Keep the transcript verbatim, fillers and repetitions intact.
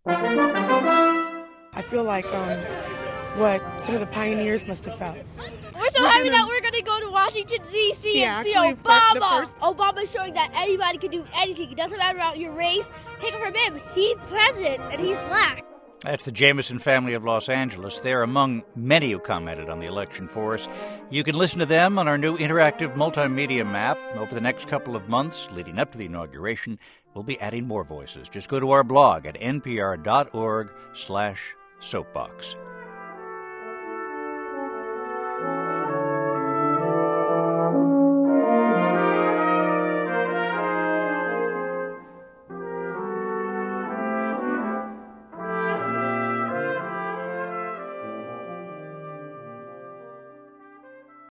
I feel like um, what some of the pioneers must have felt. We're so We're happy gonna- that we're going to go to Washington, D C Yeah, and see actually, the- Obama. the first- Obama's showing that anybody can do anything. It doesn't matter about your race. Take it from him. He's president, and he's black. That's the Jameson family of Los Angeles. They're among many who commented on the election for us. You can listen to them on our new interactive multimedia map. Over the next couple of months, leading up to the inauguration, we'll be adding more voices. Just go to our blog at npr dot org slash soapbox.